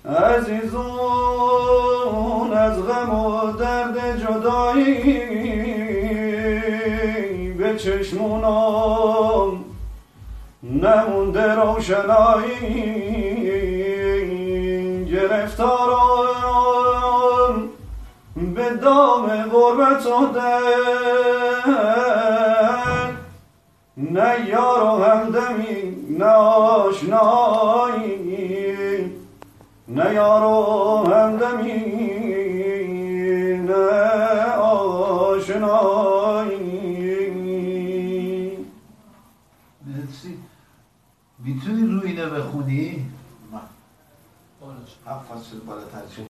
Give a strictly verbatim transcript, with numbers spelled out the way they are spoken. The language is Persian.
عزیزون از غم و درد جدایی به چشمونم نمونده روشنایی، گرفتارم به دام غربت و درد، نه یار و همدمی نه آشنایی، نه یار و همدمی نه آشنایی. مرسی. میتونی روی اینه بخونی؟ هفت فصل بالاتر